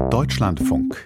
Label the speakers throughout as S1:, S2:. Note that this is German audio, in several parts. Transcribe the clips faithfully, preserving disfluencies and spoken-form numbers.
S1: Deutschlandfunk.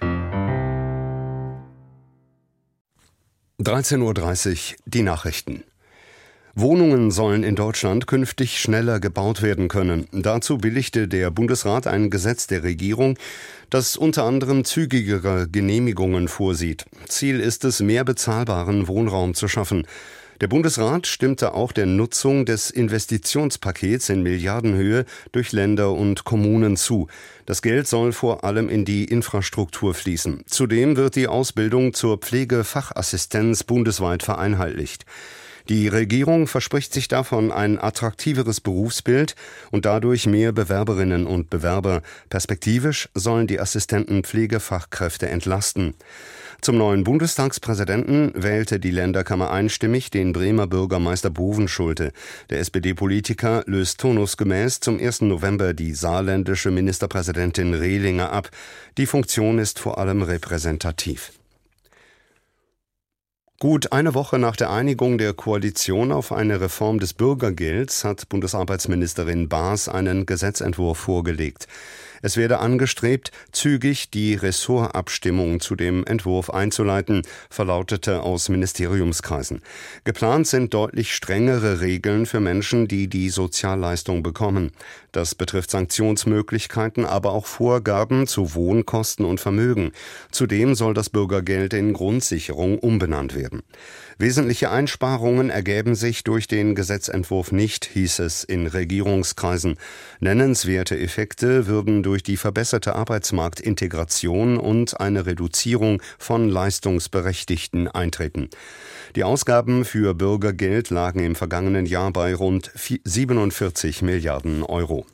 S2: dreizehn Uhr dreißig, die Nachrichten. Wohnungen sollen in Deutschland künftig schneller gebaut werden können. Dazu billigte der Bundesrat ein Gesetz der Regierung, das unter anderem zügigere Genehmigungen vorsieht. Ziel ist es, mehr bezahlbaren Wohnraum zu schaffen. Der Bundesrat stimmte auch der Nutzung des Investitionspakets in Milliardenhöhe durch Länder und Kommunen zu. Das Geld soll vor allem in die Infrastruktur fließen. Zudem wird die Ausbildung zur Pflegefachassistenz bundesweit vereinheitlicht. Die Regierung verspricht sich davon ein attraktiveres Berufsbild und dadurch mehr Bewerberinnen und Bewerber. Perspektivisch sollen die Assistenten Pflegefachkräfte entlasten. Zum neuen Bundestagspräsidenten wählte die Länderkammer einstimmig den Bremer Bürgermeister Bovenschulte. Der S P D-Politiker löst turnusgemäß zum ersten November die saarländische Ministerpräsidentin Rehlinger ab. Die Funktion ist vor allem repräsentativ. Gut eine Woche nach der Einigung der Koalition auf eine Reform des Bürgergelds hat Bundesarbeitsministerin Baas einen Gesetzentwurf vorgelegt. Es werde angestrebt, zügig die Ressortabstimmung zu dem Entwurf einzuleiten, verlautete aus Ministeriumskreisen. Geplant sind deutlich strengere Regeln für Menschen, die die Sozialleistung bekommen. Das betrifft Sanktionsmöglichkeiten, aber auch Vorgaben zu Wohnkosten und Vermögen. Zudem soll das Bürgergeld in Grundsicherung umbenannt werden. Wesentliche Einsparungen ergäben sich durch den Gesetzentwurf nicht, hieß es in Regierungskreisen. Nennenswerte Effekte würden durch die verbesserte Arbeitsmarktintegration und eine Reduzierung von Leistungsberechtigten eintreten. Die Ausgaben für Bürgergeld lagen im vergangenen Jahr bei rund siebenundvierzig Milliarden Euro.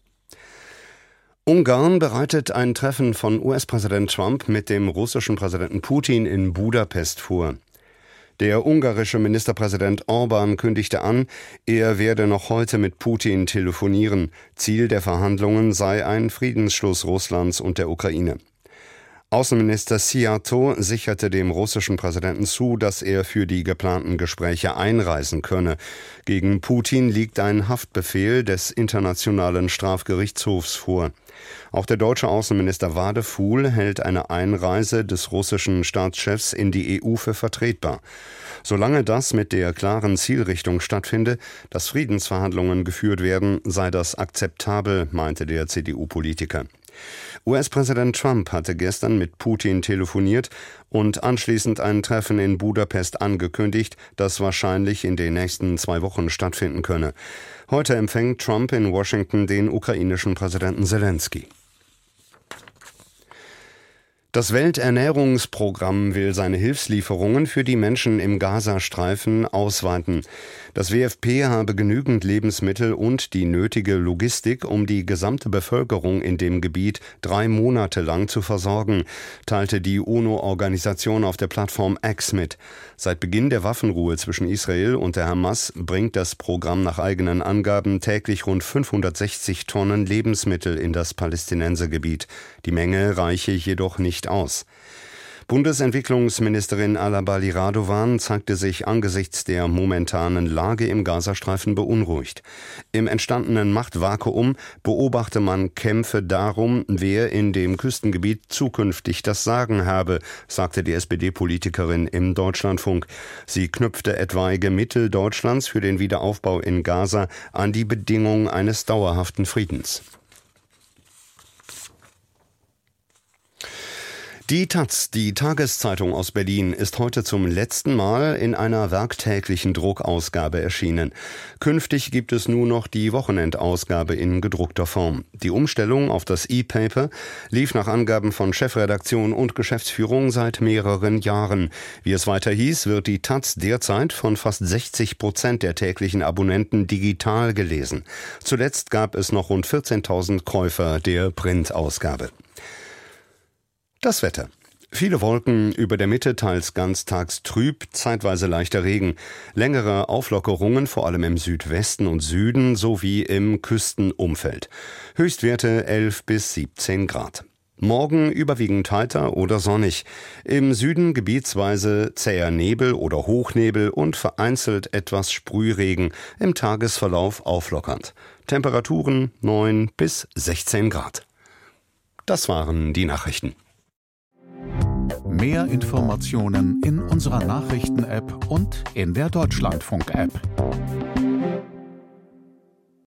S2: Ungarn bereitet ein Treffen von U S-Präsident Trump mit dem russischen Präsidenten Putin in Budapest vor. Der ungarische Ministerpräsident Orbán kündigte an, er werde noch heute mit Putin telefonieren. Ziel der Verhandlungen sei ein Friedensschluss Russlands und der Ukraine. Außenminister Szijjártó sicherte dem russischen Präsidenten zu, dass er für die geplanten Gespräche einreisen könne. Gegen Putin liegt ein Haftbefehl des Internationalen Strafgerichtshofs vor. Auch der deutsche Außenminister Wadefuhl hält eine Einreise des russischen Staatschefs in die E U für vertretbar. Solange das mit der klaren Zielrichtung stattfinde, dass Friedensverhandlungen geführt werden, sei das akzeptabel, meinte der C D U-Politiker. U S-Präsident Trump hatte gestern mit Putin telefoniert und anschließend ein Treffen in Budapest angekündigt, das wahrscheinlich in den nächsten zwei Wochen stattfinden könne. Heute empfängt Trump in Washington den ukrainischen Präsidenten Selenskyj. Das Welternährungsprogramm will seine Hilfslieferungen für die Menschen im Gazastreifen ausweiten. Das W F P habe genügend Lebensmittel und die nötige Logistik, um die gesamte Bevölkerung in dem Gebiet drei Monate lang zu versorgen, teilte die UNO-Organisation auf der Plattform X mit. Seit Beginn der Waffenruhe zwischen Israel und der Hamas bringt das Programm nach eigenen Angaben täglich rund fünfhundertsechzig Tonnen Lebensmittel in das Palästinensergebiet. Die Menge reiche jedoch nicht aus. Bundesentwicklungsministerin Alabali Radovan zeigte sich angesichts der momentanen Lage im Gazastreifen beunruhigt. Im entstandenen Machtvakuum beobachte man Kämpfe darum, wer in dem Küstengebiet zukünftig das Sagen habe, sagte die S P D-Politikerin im Deutschlandfunk. Sie knüpfte etwaige Mittel Deutschlands für den Wiederaufbau in Gaza an die Bedingung eines dauerhaften Friedens. Die Taz, die Tageszeitung aus Berlin, ist heute zum letzten Mal in einer werktäglichen Druckausgabe erschienen. Künftig gibt es nur noch die Wochenendausgabe in gedruckter Form. Die Umstellung auf das E-Paper lief nach Angaben von Chefredaktion und Geschäftsführung seit mehreren Jahren. Wie es weiter hieß, wird die Taz derzeit von fast sechzig Prozent der täglichen Abonnenten digital gelesen. Zuletzt gab es noch rund vierzehntausend Käufer der Printausgabe. Das Wetter. Viele Wolken über der Mitte, teils ganztags trüb, zeitweise leichter Regen. Längere Auflockerungen, vor allem im Südwesten und Süden sowie im Küstenumfeld. Höchstwerte elf bis siebzehn Grad. Morgen überwiegend heiter oder sonnig. Im Süden gebietsweise zäher Nebel oder Hochnebel und vereinzelt etwas Sprühregen. Im Tagesverlauf auflockernd. Temperaturen neun bis sechzehn Grad. Das waren die Nachrichten.
S1: Mehr Informationen in unserer Nachrichten-App und in der Deutschlandfunk-App.